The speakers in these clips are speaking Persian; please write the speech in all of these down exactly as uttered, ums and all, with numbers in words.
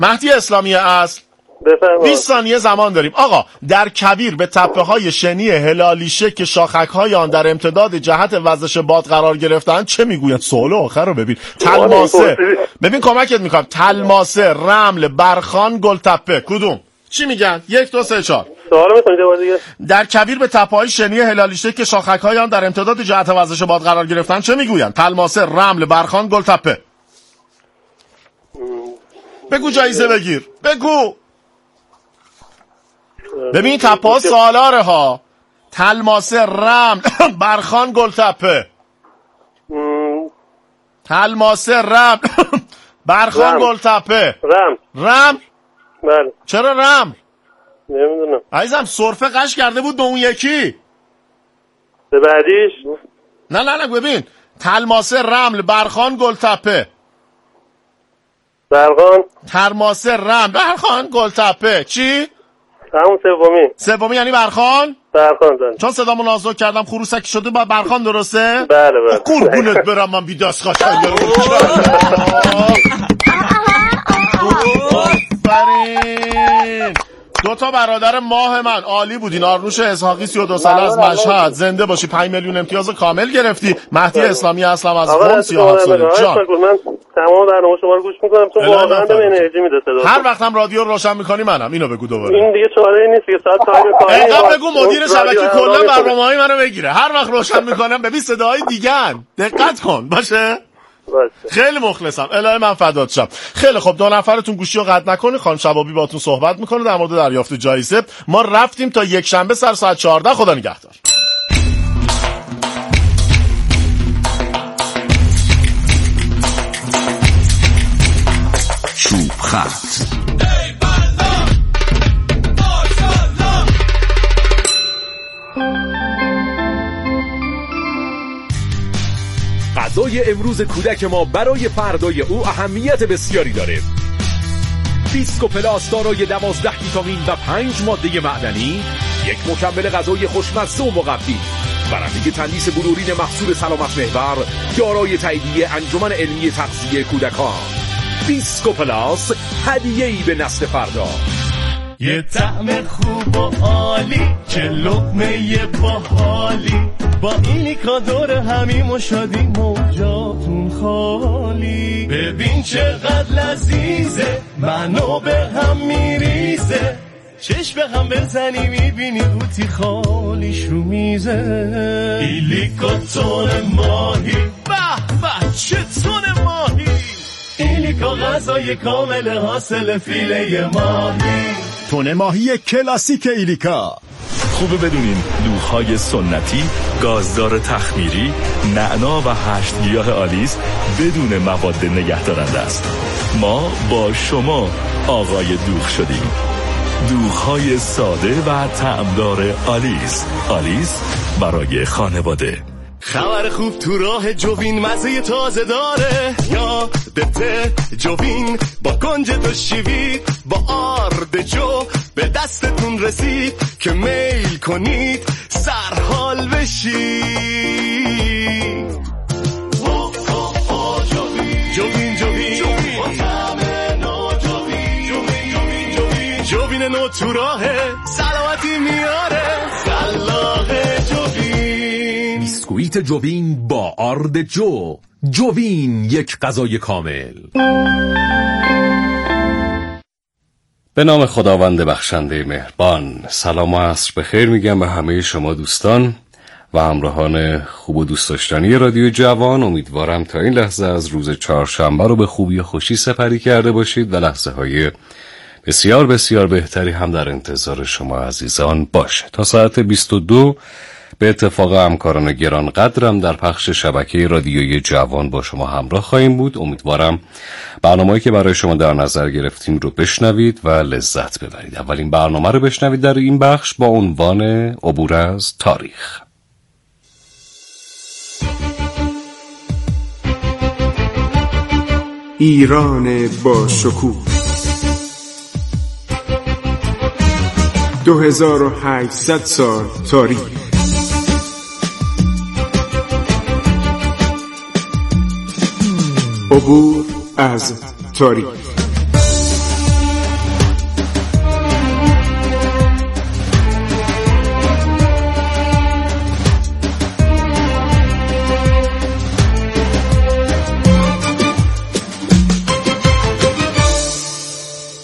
مهدی اسلامی اصل بفرمایید. بیست ثانیه زمان داریم. آقا در کویر به تپه های شنی هلالیشه که شاخک های آن در امتداد جهت وزش باد قرار گرفتن چه میگویند؟ سوال آخر رو ببین. تلماسه، ببین کمکت میکنم. تلماسه، رمل، برخان، گلتپه، کدوم؟ چی میگن؟ یک دو سه چهار. سوال میکنید یه بار دیگه. در کویر به تپه های شنی هلالیشه که شاخک های آن در امتداد جهت وزش باد قرار گرفتن چه میگویند؟ تلماسه، رمل، برخان، گلتپه. بگو جایزه بگیر. بگو. ببین تپه سالاره ها. تلماسه، رمل، برخان، گلتپه. تلماسه، رمل، برخان، گلتپه. رمل. رمل؟ بله. چرا رمل؟ نمیدونم. عزیزم سرفه قش کرده بود به اون یکی. به بعدیش؟ نه نه نه ببین. تلماسه، رمل، برخان، گلتپه. برخان. تلماسه، رمل، برخان، گلتپه. چی؟ همون سومی. سومی یعنی برخان؟ برخان دارم. چون صدامو نازک کردم خروسکی شده با برخان درسته؟ بله بله. قربونت برم من بی دست خشنگ رو. آفرین. دو تا برادر ماه من عالی بودین. آرنوش اسحاقی سی و دو ساله از مشهد. زنده باشی. پنج میلیون امتیاز کامل گرفتی. مهدی اسلامی اصلا از قم سی و هفت ساله. جان من تمام برنامه شما رو گوش میکنم چون واقعا به انرژی میده صدا. هر وقتم رادیو رو روشن میکنی منم. اینو بگو دوباره. این دیگه چاره‌ای نیست که ساعت تایم کاری. اینقدر بگو مدیر شبکه کلا برنامه‌های منو بگیره. هر وقت روشن میکنم ببین صداهای دیگه‌ن. دقت کن باشه. خیلی مخلصم. الهی من فدات شم. خیلی خب دو نفرتون گوشی رو قطع نکنید. خانم شبابی باهاتون صحبت میکنه در مورد دریافت جایزه. ما رفتیم تا یک شنبه سر ساعت چهارده. خدا نگهدار. چوب خط غذای امروز کودک ما برای فردای او اهمیت بسیاری داره. بیسکو پلاس دارای دوازده ویتامین و پنج ماده معدنی، یک مکمل غذایی خوشمزه و مقوی، برنده تندیس بلورین محصول سلامت محور، دارای تاییدیه انجمن علمی تغذیه کودکان. بیسکو پلاس، هدیه‌ای به نسل فردا. یه طعم خوب و عالی، چه لقمه باحالی، با اینیکا دور همیم و شادیم و جاتون خالی. ببین چقدر لذیذه، منو به هم میریزه، چشم به هم بزنی میبینی قوطی خالیش رو میزه. ایلیکا تون ماهی، به به چه تون ماهی، ایلیکا غذای کامل حاصل فیله ماهی. تون ماهی کلاسیک ایلیکا. خوبه بدونین دوغ‌های سنتی، گازدار تخمیری، نعنا و هشت گیاه آلیس بدون مواد نگهدارنده است. ما با شما آقای دوغ شدیم. دوغ‌های ساده و طعمدار آلیس. آلیس برای خانواده. خبر خوب تو راه جوین، مزه تازه داره، یادته جوین با کنج دو شیوید، با آرد جو به دستتون رسید که میل کنید سرحال بشید. جوین جوین با طعم نو، جوین جوین جوین جوین نو تو راه سلامتی میاره، سلاغ جوین. بیسکویت جوین با آرد جو. جوین، یک غذای کامل. به نام خداوند بخشنده مهربان. سلام و عصر بخیر میگم به همه شما دوستان و همراهان خوب و دوست داشتنی رادیو جوان. امیدوارم تا این لحظه از روز چهارشنبه رو به خوبی و خوشی سپری کرده باشید و لحظه های بسیار بسیار بهتری هم در انتظار شما عزیزان باشه. تا ساعت بیست و دو به اتفاق همکاران گران قدرم در پخش شبکه رادیوی جوان با شما همراه خواهیم بود. امیدوارم برنامه‌ای که برای شما در نظر گرفتیم رو بشنوید و لذت ببرید. اولین برنامه رو بشنوید در این بخش با عنوان عبور از تاریخ. ایران با شکوه، دو هزار و هشتصد سال تاریخ. عبور از تاریخ.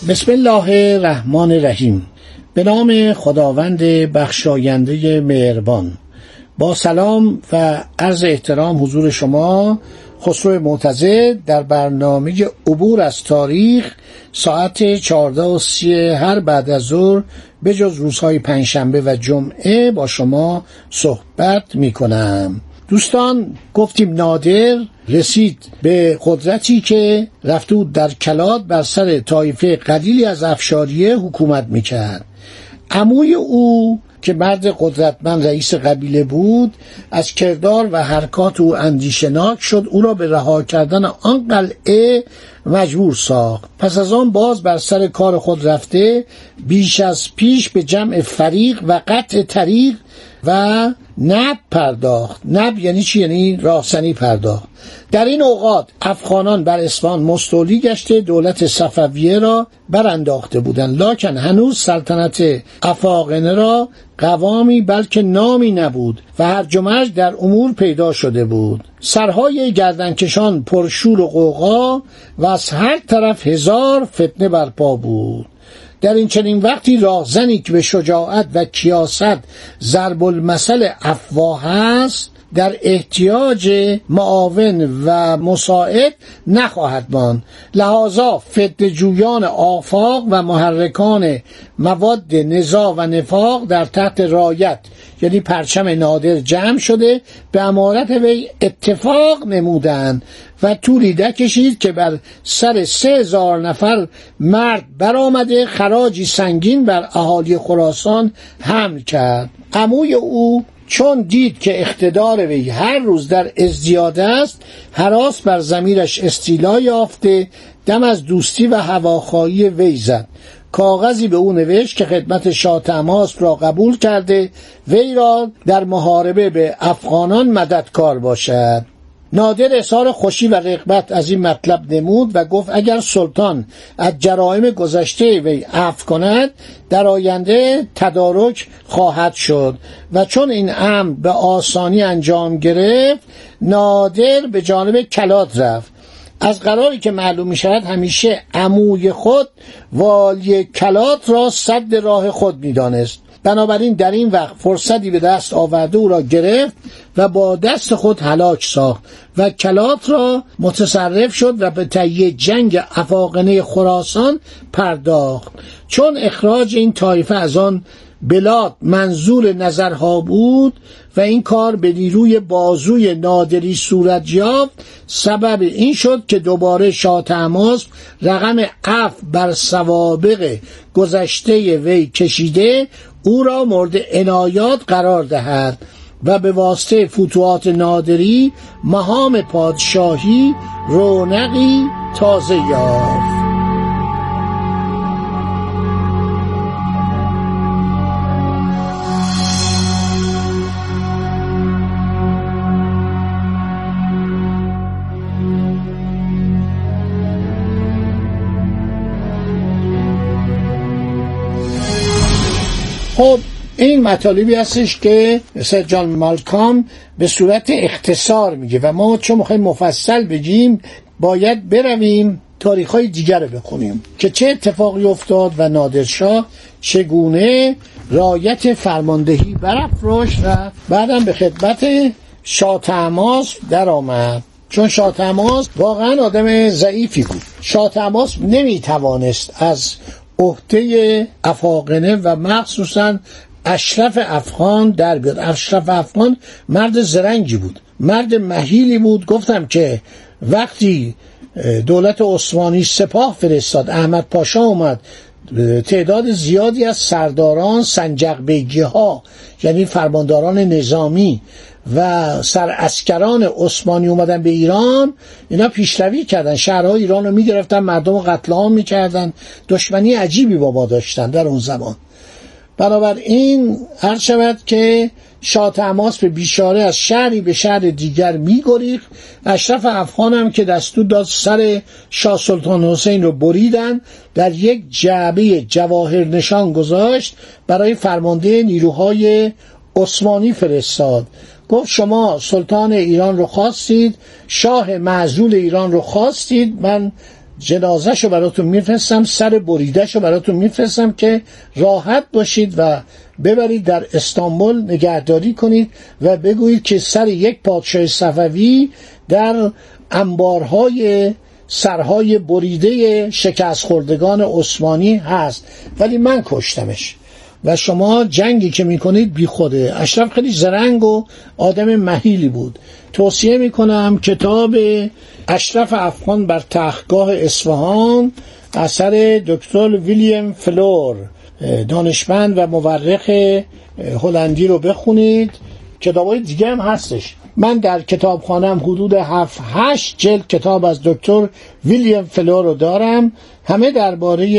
بسم الله الرحمن الرحیم. به نام خداوند بخشاینده مهربان. با سلام و عرض احترام حضور شما، خسرو معتزد در برنامه عبور از تاریخ ساعت چهارده و سی هر بعد از ظهر به جز روزهای پنجشنبه و جمعه با شما صحبت می کنم. دوستان، گفتیم نادر رسید به قدرتی که رفته بود در کلات بر سر طایفه قلیلی از افشاریه حکومت میکرد. عموی او که مرد قدرتمند رئیس قبیله بود از کردار و حرکات او اندیشناک شد، او را به رها کردن آن قلعه مجبور ساخت. پس از آن باز بر سر کار خود رفته بیش از پیش به جمع فریق و قطع طریق و نب پرداخت. نب یعنی چی؟ یعنی راهزنی پرداخت. در این اوقات افغانان بر اصفهان مستولی گشته دولت صفویه را برانداخته بودند، لکن هنوز سلطنت افاقنه را قوامی بلکه نامی نبود و هرج و مرج در امور پیدا شده بود. سرهای گردنکشان پرشور و غوغا و از هر طرف هزار فتنه برپا بود. در این چنین وقتی راهزنی که به شجاعت و کیاست ضرب المثل افواه است در احتیاج معاون و مساعد نخواهد ماند. لحاظا فتنه جویان آفاق و محرکان مواد نزاع و نفاق در تحت رایت یعنی پرچم نادر جمع شده به امارت وی اتفاق نمودند و طولی کشید که بر سر سه هزار نفر مرد برآمده خراجی سنگین بر اهالی خراسان حمل کرد. عموی او چون دید که اقتدار وی هر روز در ازدیاد است، هراس بر ضمیرش استیلا یافته دم از دوستی و هواخواهی وی زد. کاغذی به او نوشت که خدمت شاه طهماسپ را قبول کرده وی را در محاربه به افغانان مددکار باشد. نادر اظهار خوشی و رغبت از این مطلب نمود و گفت اگر سلطان از جرائم گذشته وی عفو کند در آینده تدارک خواهد شد. و چون این امر به آسانی انجام گرفت، نادر به جانب کلات رفت. از قراری که معلوم می شود همیشه عموی خود والی کلات را سد راه خود می دانست. بنابراین در این وقت فرصتی به دست آورده او را گرفت و با دست خود هلاک ساخت و کلات را متصرف شد و به تهیه جنگ افاقنه خراسان پرداخت. چون اخراج این طایفه از آن بلاد منظور نظرها بود و این کار به نیروی بازوی نادری صورت یافت، سبب این شد که دوباره شاه طهماسپ رقم عفو بر سوابق گذشته وی کشیده او را مورد عنایات قرار دهد و به واسطه فتوحات نادری مهام پادشاهی رونقی تازه یافت. خب این مطالبی هستش که سر جان مالکام به صورت اختصار میگه و ما چون میخوایم مفصل بگیم باید برویم تاریخ‌های دیگر رو بخونیم که چه اتفاقی افتاد و نادرشاه چگونه رایت فرماندهی برافراشت و بعدم به خدمت شاه طهماسپ در آمد. چون شاه طهماسپ واقعا آدم ضعیفی بود. شاه طهماسپ نمیتوانست از عهده افاقنه و مخصوصا اشرف افغان در بیاد. اشرف افغان مرد زرنگی بود، مرد مهیلی بود. گفتم که وقتی دولت عثمانی سپاه فرستاد، احمد پاشا اومد، تعداد زیادی از سرداران سنجقبیگی ها یعنی فرمانداران نظامی و سرعسکران عثمانی اومدن به ایران، اینا پیشروی کردن، شهرهای ایران رو میگرفتن، مردم رو قتل عام میکردن، دشمنی عجیبی با ما داشتن در اون زمان. بنابراین هر شود که شاه طهماسپ به بیچاره از شهری به شهر دیگر میگریخت. اشرف افغان هم که دستور داد سر شاه سلطان حسین رو بریدن، در یک جعبه جواهر نشان گذاشت، برای فرمانده نیروهای عثمانی فرستاد. گفت شما سلطان ایران رو خواستید، شاه معزول ایران رو خواستید، من جنازه‌شو براتون میفرستم، سر بریده‌شو براتون میفرستم که راحت باشید و ببرید در استانبول نگهداری کنید و بگویید که سر یک پادشاه صفوی در انبارهای سرهای بریده شکست خوردگان عثمانی هست، ولی من کشتمش و شما جنگی که میکنید بی خوده. اشرف خیلی زرنگ و آدم مهیلی بود. توصیه میکنم کتاب اشرف افغان بر تختگاه اصفهان اثر دکتر ویلیام فلور، دانشمند و مورخ هلندی رو بخونید. کتابای دیگه هم هستش. من در کتابخانم حدود هفت هشت جلد کتاب از دکتر ویلیام فلور رو دارم، همه درباره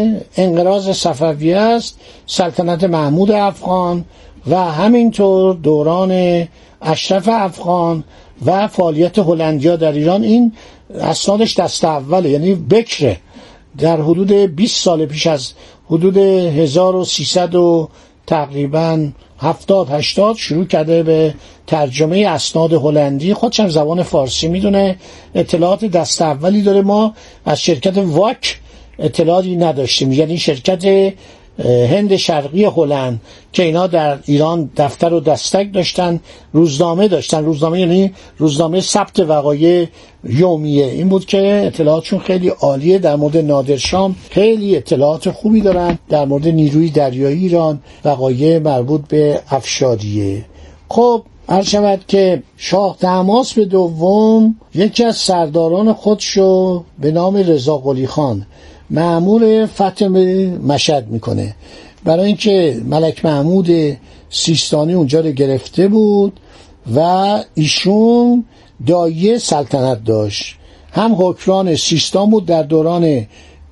انقراض صفویه است، سلطنت محمود افغان و همینطور دوران اشرف افغان و فعالیت هلندیا در ایران. این اسنادش دست اوله، یعنی بکره، در حدود بیست سال پیش، از حدود هزار و سیصد و تقریبا هفتاد هشتاد شروع کرده به ترجمه اسناد هلندی. خودش هم زبان فارسی میدونه، اطلاعات دست اولی داره. ما از شرکت واک اطلاعاتی نداشتیم، یعنی شرکت هند شرقی هلند که اینا در ایران دفتر و دستک داشتن، روزنامه داشتن. روزنامه یعنی روزنامه ثبت وقایع یومیه. این بود که اطلاعاتشون خیلی عالیه. در مورد نادرشام خیلی اطلاعات خوبی دارن، در مورد نیروی دریایی ایران، وقایع مربوط به افشاریه. خب عرض شود که شاه طهماسب دوم یکی از سرداران خودشو به نام رضا قلی خان مأمور فتح مشهد میکنه، برای اینکه ملک محمود سیستانی اونجا رو گرفته بود و ایشون دایه سلطنت داشت. هم حکمران سیستان بود در دوران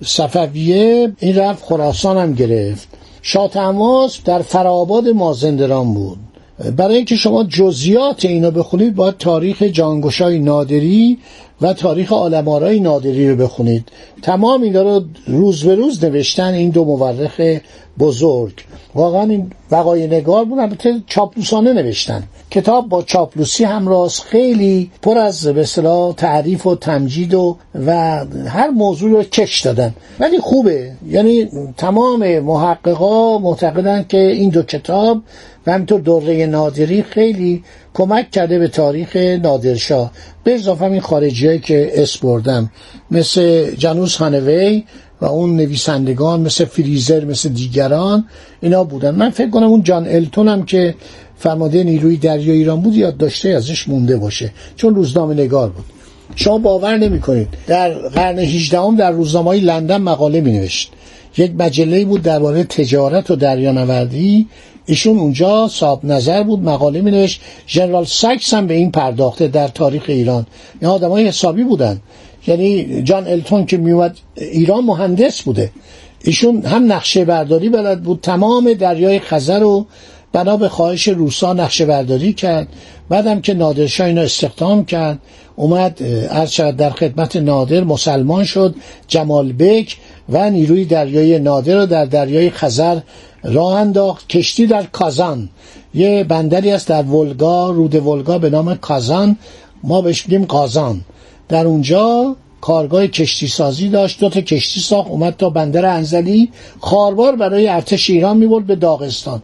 صفویه، این رفت خراسان هم گرفت. شاه طهماسب در فرآباد مازندران بود. برای اینکه شما جزئیات اینو بخونید باید تاریخ جانگشای نادری و تاریخ عالم‌آرای نادری رو بخونید. تمام اینا رو روز به روز نوشتن این دو مورخ بزرگ. واقعا این وقایع نگار بودن، البته چاپلوسانه نوشتن. کتاب با چاپلوسی همراست، خیلی پر از به اصطلاح تعریف و تمجید و و هر موضوع رو کش دادن، ولی خوبه. یعنی تمام محققا معتقدن که این دو کتاب و همینطور دوره نادری خیلی کمک کرده به تاریخ نادرشاه. به اضافه این خارجیایی که اسم بردم مثل جانوس هانوی و اون نویسندگان مثل فریزر، مثل دیگران، اینا بودن. من فکر کنم اون جان التون هم که فرمانده نیروی دریایی ایران بود یاد داشته ازش مونده باشه، چون روزنامه نگار بود. شما باور نمی کنید در قرن هجدهم در روزنامه‌های لندن مقاله می نوشت. یک مجله بود درباره تجارت و دریانوردی، ایشون اونجا صاحب نظر بود، مقاله می نوشت. ژنرال ساکس هم به این پرداخته در تاریخ ایران. این آدمای حسابی بودن. یعنی جان التون که می اومد ایران مهندس بوده، ایشون هم نقشه برداری بلد بود، تمام دریای خزر رو بنا به خواهش روسا نقشه برداری کرد. بعدم که نادرشاه اینو استخدام کرد، اومد عرض شد در خدمت نادر، مسلمان شد. جمال بیک و نیروی دریایی نادر رو در دریای خزر راه انداخت. کشتی در کازان، یه بندری است در ولگا، رود ولگا به نام کازان، ما بهش میگیم قازان، در اونجا کارگاه کشتی سازی داشت. دو تا کشتی ساخت، اومد تا بندر انزلی، خاربار برای ارتش ایران میبرد به داغستان،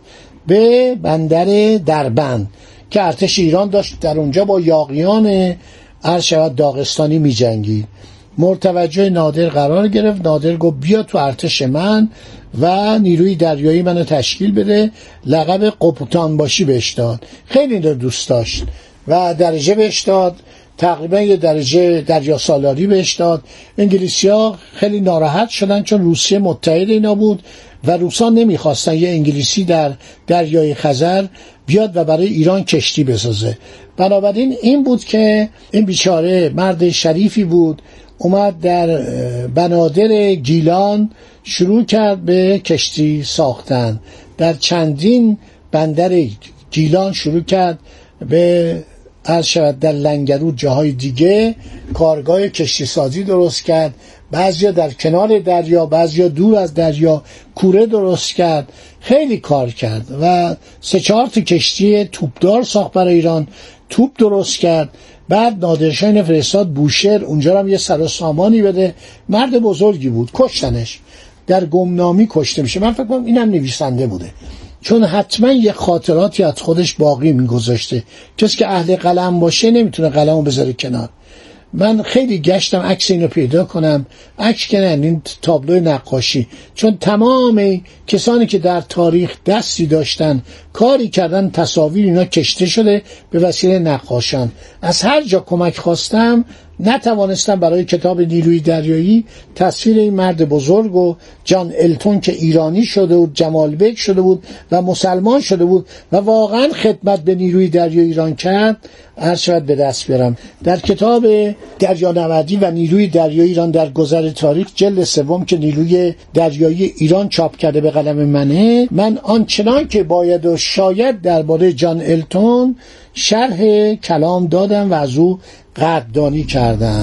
به بندر دربند که ارتش ایران داشت در اونجا با یاغیان عرض شود داغستانی می جنگید. مرتوجه نادر قرار گرفت. نادر گفت بیا تو ارتش من و نیروی دریایی منو تشکیل بده. لقب قپتان باشی بهش داد. خیلی رو دوست داشت و درجه بهش داد، تقریبا یه درجه دریا سالاری بهش داد. انگلیسی‌ها خیلی ناراحت شدن چون روسیه متحد اینا بود و روسا نمیخواستن یه انگلیسی در دریای خزر بیاد و برای ایران کشتی بسازه. بنابراین این بود که این بیچاره مرد شریفی بود، اومد در بنادر گیلان شروع کرد به کشتی ساختن. در چندین بندر گیلان شروع کرد به عرض شود در لنگرود، جاهای دیگه کارگاه کشتی سازی درست کرد. بعضیا در کنار دریا، بعضیا دور از دریا کوره درست کرد. خیلی کار کرد و سه چهار تا کشتی توپدار ساخت برای ایران، توپ درست کرد. بعد نادرشاه فرستاد بوشهر، اونجا هم یه سر و سامانی بده. مرد بزرگی بود، کشتنش، در گمنامی کشته میشه. من فکر کنم اینم نویسنده بوده، چون حتما یه خاطراتی از خودش باقی میگذاشته. کسی که اهل قلم باشه نمیتونه قلمو بذاره کنار. من خیلی گشتم عکس اینو پیدا کنم، عکس که نه، این تابلو نقاشی، چون تمام کسانی که در تاریخ دستی داشتن کاری کردن تصاویر اینا کشته شده به وسیله نقاشان. از هر جا کمک خواستم نتوانستم برای کتاب نیروی دریایی تصویر این مرد بزرگ و جان التون که ایرانی شده بود، جمال بیگ شده بود و مسلمان شده بود و واقعا خدمت به نیروی دریایی ایران کرد هر شود به دست بیارم. در کتاب دریانوردی و نیروی دریایی ایران در گذر تاریخ جلد سوم که نیروی دریایی ایران چاپ کرده به قلم منه، من آنچنان که باید و شاید درباره جان التون شرح کلام دادم و از او قدردانی کردم.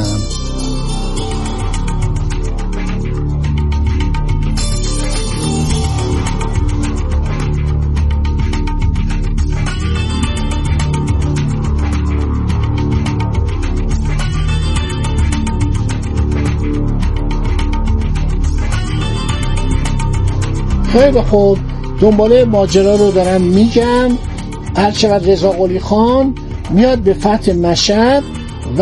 خیلی خوب، دنباله ماجرا رو دارم میگم. هرچند رضا قلی خان میاد به فتح مشهد و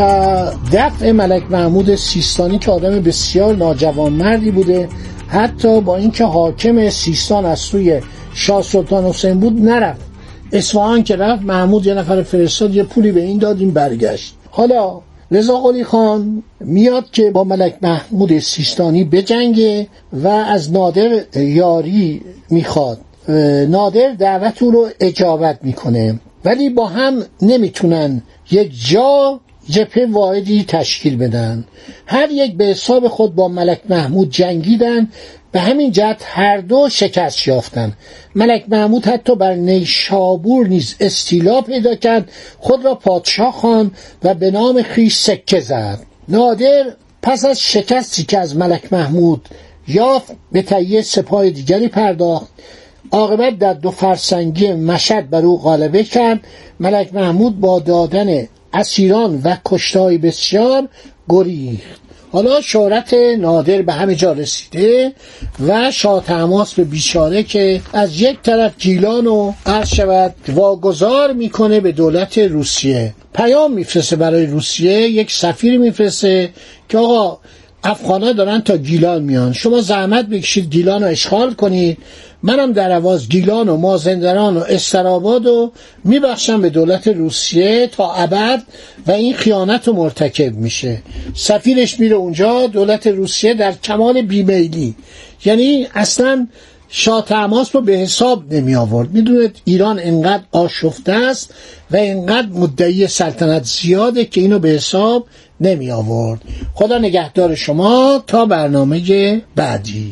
دفع ملک محمود سیستانی که آدم بسیار ناجوانمردی بوده، حتی با اینکه حاکم سیستان از سوی شاه سلطان حسین بود نرفت. اصفهان که رفت، محمود یه نفر فرستاد، یه پولی به این داد، این برگشت. حالا رضا قلی خان میاد که با ملک محمود سیستانی بجنگه و از نادر یاری میخواد. نادر دعوت او رو اجابت میکنه، ولی با هم نمیتونن یک جا جبهه واحدی تشکیل بدن. هر یک به حساب خود با ملک محمود جنگیدن، به همین جهت هر دو شکست یافتن. ملک محمود حتی بر نیشابور نیز استیلا پیدا کرد، خود را پادشاه خواند و به نام خویش سکه زد. نادر پس از شکستی که از ملک محمود یافت به تهیه سپاه دیگری پرداخت. عاقبت در دو فرسنگی مشهد بر او غلبه کرد. ملک محمود با دادن اسیران و کشته‌های بسیار گریخت. حالا شهرت نادر به همه جا رسیده و شاه طهماسب به بیچاره که از یک طرف گیلان و عرض شود واگذار میکنه به دولت روسیه، پیام میفرسته برای روسیه، یک سفیر میفرسته که آقا افغانا دارن تا گیلان میان، شما زحمت بکشید گیلان رو اشغال کنید، منم در عوض گیلان و مازندران و استراباد رو میبخشم به دولت روسیه تا ابد و این خیانت رو مرتکب میشه. سفیرش میره اونجا، دولت روسیه در کمال بیمیلی، یعنی اصلا شاه طهماسب رو به حساب نمی آورد. میدونید ایران اینقدر آشفته است و اینقدر مدعی سلطنت زیاده که اینو به حساب نمی آورد. خدا نگهدار شما تا برنامه بعدی.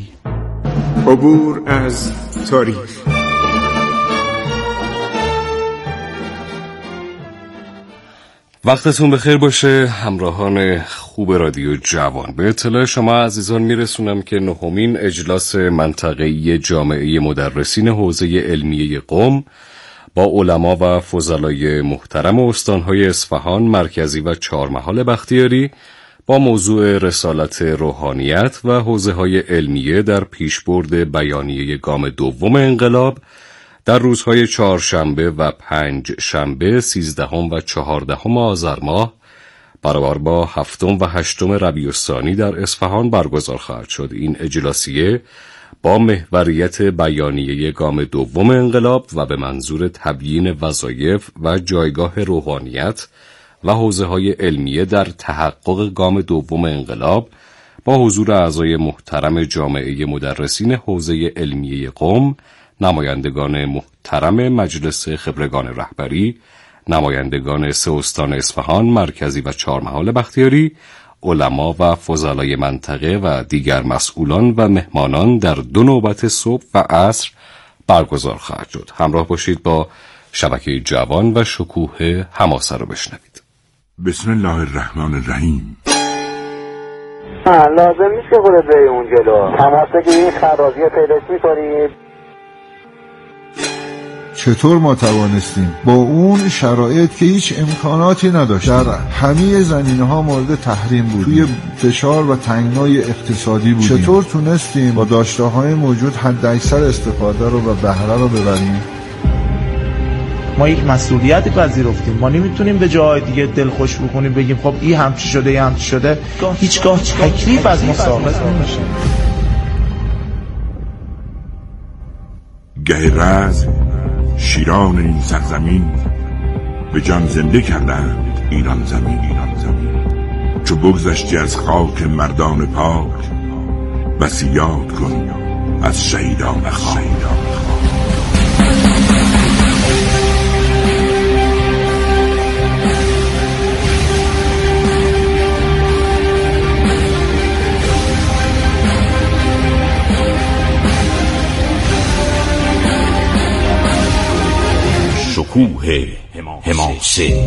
عبور از تاریخ. وقتتون بخیر باشه همراهان خوب رادیو جوان. به اطلاع شما عزیزان میرسونم که نهمین اجلاس منطقه‌ای جامعه مدرسین حوزه علمیه قم با علما و فضلای محترم استانهای اصفهان، مرکزی و چهارمحال بختیاری با موضوع رسالت روحانیت و حوزه‌های علمیه در پیشبرد بیانیه گام دوم انقلاب در روزهای چهارشنبه و پنج شنبه سیزدهم و چهاردهم آذر ماه برابر با هفتم و هشتم ربیع الثانی در اصفهان برگزار خواهد شد. این اجلاسیه با محوریت بیانیه گام دوم انقلاب و به منظور تبیین وظایف و جایگاه روحانیت و حوزه‌های علمیه در تحقق گام دوم انقلاب با حضور اعضای محترم جامعه مدرسین حوزه علمیه قم، نمایندگان محترم مجلس خبرگان رهبری، نمایندگان سه استان اصفهان، مرکزی و چهارمحال بختیاری، علما و فضلای منطقه و دیگر مسئولان و مهمانان در دو نوبت صبح و عصر برگزار خواهد شد. همراه باشید با شبکه جوان و شکوه حماسه رو بشنوید. بسم الله الرحمن الرحیم. لازم نیست که خودت بری اون جلو، تماس بگیرید، خراجی پیداش میکنید. چطور ما توانستیم با اون شرایط که هیچ امکاناتی نداشت در همه زمینه‌ها مورد تحریم بود، توی فشار و تنگنای اقتصادی بودیم، چطور تونستیم با داشته‌های موجود حداکثر استفاده رو و بهره رو ببریم؟ ما یک مسئولیتی پذیرفتیم. ما نمیتونیم به جای دیگه دل خوش بکنیم بگیم خب این همچی شده این همچی شده. هیچگاه تکلیف از ما ساقط نمیشه. گه رز شیران این سرزمین به جان زنده کردند ایران زمین. ایران زمین چو بگذشتی از خاک مردان پاک، بسی یاد کن از شهیدان خاک. شکوه حماسه.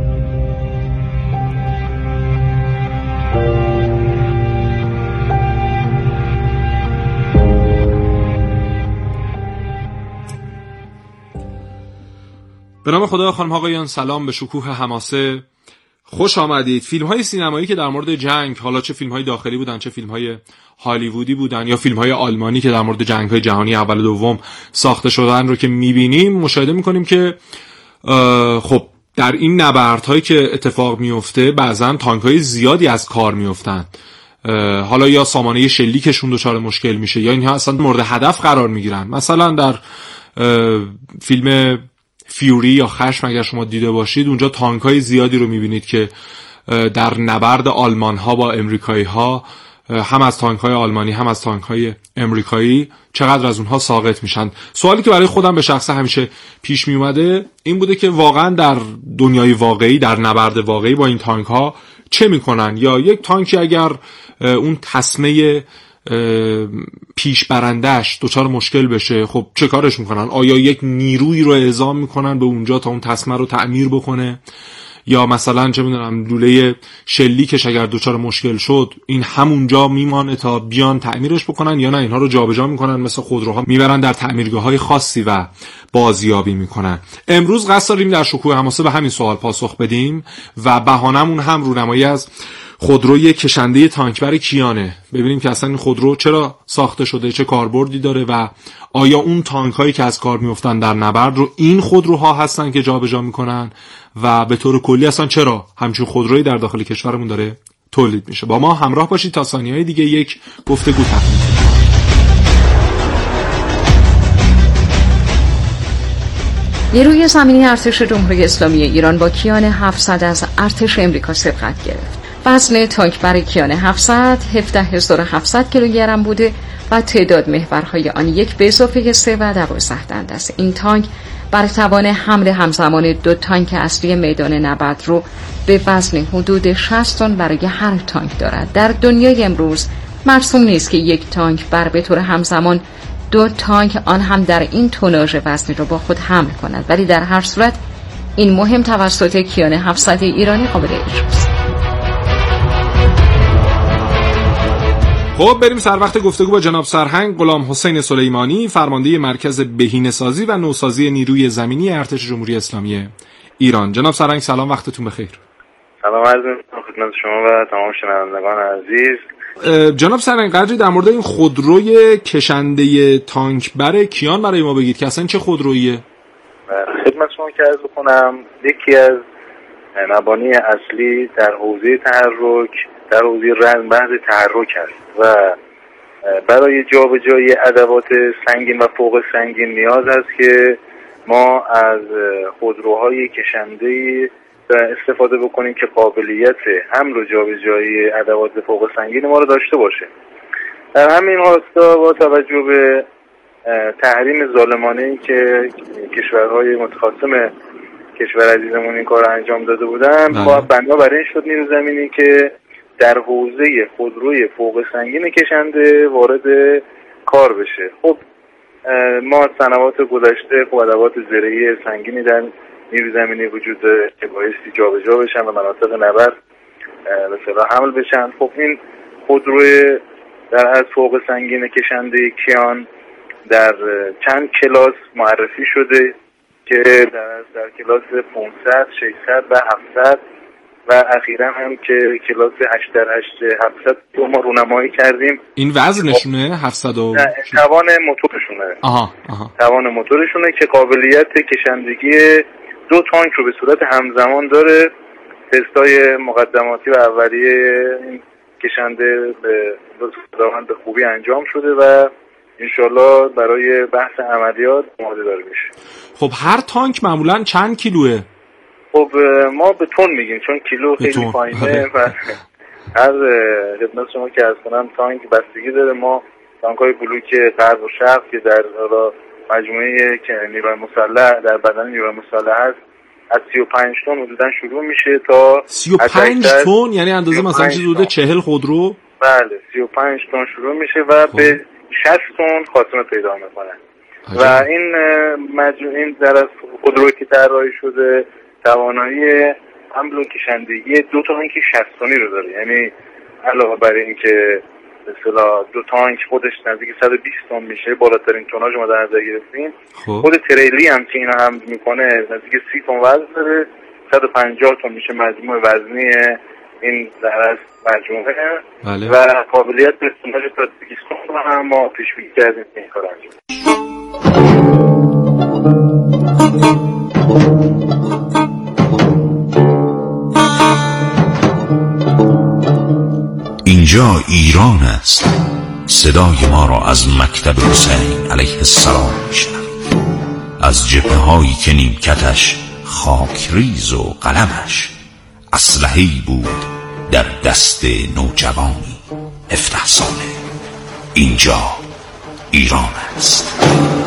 به نام خدا. خانم آقایان سلام، به شکوه حماسه خوش آمدید. فیلم های سینمایی که در مورد جنگ، حالا چه فیلم های داخلی بودن چه فیلم های هالیوودی بودن یا فیلم های آلمانی که در مورد جنگ های جهانی اول و دوم ساخته شدن رو که میبینیم، مشاهده میکنیم که خب در این نبردهایی که اتفاق میفته بعضا تانک های زیادی از کار میفتن، حالا یا سامانه شلیکشون دچار مشکل میشه یا اینها اصلا مورد هدف قرار میگیرن. مثلا در فیلم فیوری یا خشم اگر شما دیده باشید، اونجا تانک های زیادی رو میبینید که در نبرد آلمان ها با امریکایی ها، هم از تانک های آلمانی هم از تانک های امریکایی، چقدر از اونها ساقط میشن. سوالی که برای خودم به شخصه همیشه پیش می اومده این بوده که واقعا در دنیای واقعی، در نبرد واقعی با این تانک ها چه میکنن؟ یا یک تانکی اگر اون تسمه پیش برندش دچار مشکل بشه، خب چه کارش میکنن؟ آیا یک نیروی رو اعزام میکنن به اونجا تا اون تسمه رو تعمیر بکنه؟ یا مثلا چه میدونم لوله شلیکش اگر دچار مشکل شد این همونجا میمانه تا بیان تعمیرش بکنن، یا نه اینها رو جابجا میکنن مثل خودروها میبرن در تعمیرگاه‌های خاصی و بازیابی میکنن؟ امروز قصد داریم در شکوه حماسه به همین سوال پاسخ بدیم و بهانمون هم رونمایی از خودروی کشنده تانکبر کیانه. ببینیم که اصلا این خودرو چرا ساخته شده، چه کاربردی داره و آیا اون تانک هایی که از کار میافتن در نبرد رو این خودروها هستن که جابجا میکنن و به طور کلی اصلا چرا همچین خودرویی در داخل کشورمون داره تولید میشه. با ما همراه باشید تا ثانیه‌های دیگه یک گفتگو تکمیل کنیم. نیروی زمینی ارتش جمهوری اسلامی ایران با کیان هفتصد از ارتش امریکا سبقت گرفت. وزن تانکبر کیان هفتصد هفده هزار و هفتصد کیلوگرم بوده و تعداد محورهای آن یک به اضافه سه و دوازده دنده است. این تانک بر توان حمل همزمان دو تانک اصلی میدان نبرد رو به وزن حدود شصت تن برای هر تانک دارد. در دنیای امروز مرسوم نیست که یک تانک بر به طور همزمان دو تانک آن هم در این توناژ وزنی رو با خود حمل کند، ولی در هر صورت این مهم توسط کیان هفتصد ایرانی قابل اجراست. خب بریم سر وقت گفتگو با جناب سرهنگ غلام حسین سلیمانی، فرمانده مرکز بهینه‌سازی و نوسازی نیروی زمینی ارتش جمهوری اسلامی ایران. جناب سرهنگ سلام، وقتتون بخیر. سلام عرض می‌کنم خدمت شما و تمام شنوندگان عزیز. جناب سرهنگ قدری در مورد این خودروی کشنده تانکبر کیان برای ما بگید که اصلا چه خودروییه؟ خدمت شما که عرض بکنم یکی از مبانی اصلی در حوزه تحرک در حوزه رزمبند تحرک است و برای جابجایی ادوات سنگین و فوق سنگین نیاز است که ما از خودروهای کشنده استفاده بکنیم که قابلیت حمل و جابجایی ادوات فوق سنگین ما رو داشته باشه. در همین راستا با توجه به تحریم ظالمانه‌ای که کشورهای متخاصم کشور عزیزمون این کار انجام داده بودن، با بنابر این شد نیرو زمینی که در حوزه خودروی فوق سنگین کشنده وارد کار بشه. خب ما سنوات گذشته خب ادوات زرعی سنگینی در نیرو زمینی وجود داره که بایستی جابجا بشن و مناطق نبرد به اصطلاح حمل بشن. خب این خودروی در از فوق سنگین کشنده کیان در چند کلاس معرفی شده که در, در کلاس پانصد، ششصد و هفتصد و اخیرا هم که کلاس هشت در هشت هفتصد رو ما رونمایی کردیم. این وزنشونه هفتصد و نه، توان موتورشونه. آها آها. توان موتورشونه که قابلیت کشندگی دو تانک رو به صورت همزمان داره. تستای مقدماتی و اولیه کشنده به خداوند به خوبی انجام شده و انشالله برای بحث عملیات آماده داره میشه. خب هر تانک معمولا چند کیلوه؟ خب ما به تن میگیم چون کیلو خیلی پایینه و هر خدمت شما که از کنم تانک بستگی داره. ما تانک های بلوک غرب و شرق که در مجموعه که نیروی مسلح در بدن نیروی مسلح هست از سی و پنج تن حدودا شروع میشه تا سی و پنج تن، یعنی اندازه مثلا چیز حدود چهل خودرو. بله سی و پنج تن شروع میشه و خب. به شصت تن خاتمه پیدا میکنه و این مجموعه این در از خودرویی که طراحی شده توانایی حمل و کشندگی دو تانک شصت تنی رو داره. یعنی علاوه بر این که به اصطلاح دو تانک خودش نزدیک صد و بیست تن میشه، بالاترین توناژ ما در نظر گرفتیم. خود تریلی هم که اینا حمل میکنه نزدیک سی تن وزن داره، صد و پنجاه تن میشه مجموع وزنی این در مجموعه. بله. و قابلیت به توناژ تا دویست تن رو هم ما پیش بینی کردیم این کار انجام. اینجا ایران است. صدای ما را از مکتب حسین علیه السلام میشنوید. از جبهه هایی که نیمکتش خاکریز و قلمش اسلحه‌ای بود در دست نوجوانی هفده ساله. اینجا ایران است.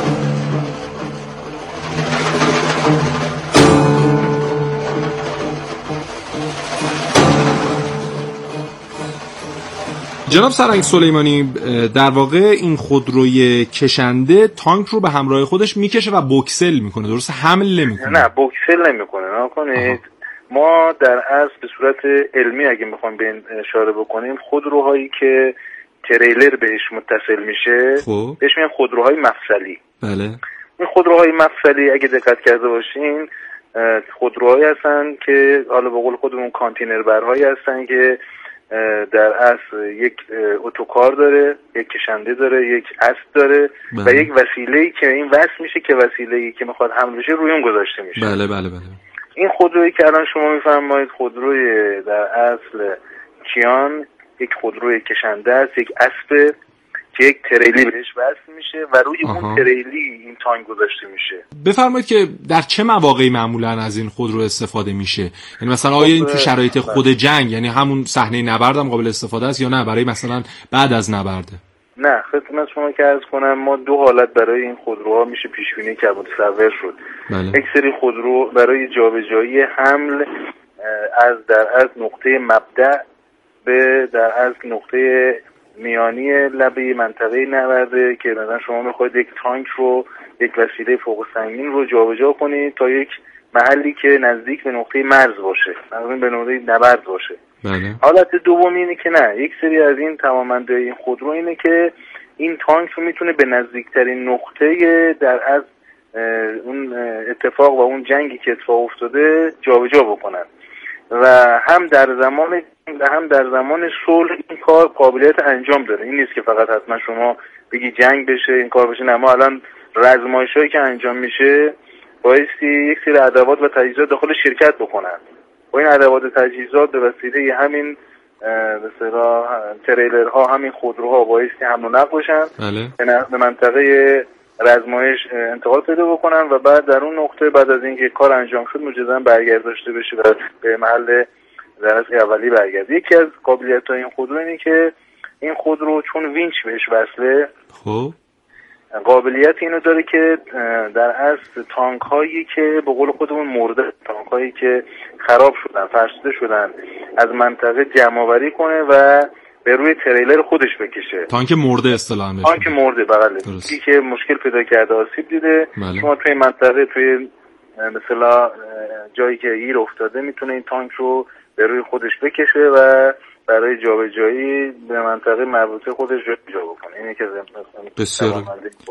جناب سرنگ سلیمانی، در واقع این خودروی کشنده تانک رو به همراه خودش میکشه و بوکسل میکنه، درسته؟ حمل نمیکنه. نه بوکسل نمیکنه. نکنید ما در اصل به صورت علمی اگه میخوایم به اشاره بکنیم خودروهایی که تریلر بهش متصل میشه خب. بهش میگن خودروهای مفصلی. بله. این خودروهای مفصلی اگه دقت کرده باشین خودروهایی هستن که حالا به قول خودمون کانتینر برهایی هستن که در اصل یک اتوکار داره، یک کشنده داره، یک اسب داره بله. و یک وسیله‌ای که این وصل میشه که وسیله‌ای که میخواد حمل بشه روی اون گذاشته میشه. بله بله بله. این خودرویی که الان شما میفرمایید خودروی در اصل کیان یک خودروی کشنده است، یک اسب که یک تریلی بهش وصل میشه و روی آها. اون تریلی این تانک گذاشته میشه. بفرمایید که در چه مواقعی معمولا از این خودرو استفاده میشه؟ یعنی مثلا آیا این تو شرایط خود جنگ، یعنی همون صحنه نبرد هم قابل استفاده است یا نه برای مثلا بعد از نبرده؟ نه، خدمت شما که عرض کنم ما دو حالت برای این خودروها میشه پیش بینی کرد، متصور شد. بله. یک سری خودرو برای جابجایی حمل از در از نقطه مبدأ به در از نقطه میانی لبه منطقه نبرده که مثلا شما میخواید یک تانک رو، یک وسیله فوق سنگین رو جابجا کنید تا یک محلی که نزدیک به نقطه مرز باشه، مثلا به نقطه نبرد باشه. بله. حالت دومی اینه که نه، یک سری از این توانمندی این خودرو اینه که این تانک رو میتونه به نزدیکترین نقطه در از اون اتفاق و اون جنگی که اتفاق افتاده جابجا بکنن و هم در زمان هم در زمان صلح این کار قابلیت انجام داره. این نیست که فقط حتما شما بگی جنگ بشه این کار بشه. نه، ما الان رزمایش‌هایی که انجام میشه بایستی یک سری ادوات و تجهیزات داخل شرکت بکنن. با این ادوات و تجهیزات به وسیله همین به اصطلاح تریلرها، همین خودروها بایستی حمل و نقل بشن، بله. به منطقه رزمایش انتقال پیدا بکنن و بعد در اون نقطه بعد از اینکه کار انجام شد مجددا برگرداشته بشه و به محل درس اولی برگرده. یکی از قابلیت‌های این خودرو اینه که این خودرو چون وینچ بهش وصله خب قابلیت اینو داره که در اصل تانک هایی که به قول خودمون مرده، تانک هایی که خراب شدن، فرسوده شدن، از منطقه جمع آوری کنه و به روی تریلر خودش بکشه. تانک مرده اصطلاحاً بشه. تانک مرده بغله. یکی که مشکل پیدا کرده، آسیب دیده، بله. شما توی منطقه توی مثلا جایی که گیر افتاده میتونه این تانک رو به روی خودش بکشه و برای جابجایی به منطقه مربوطه خودش جابجا بکنه. این یکی از بسیار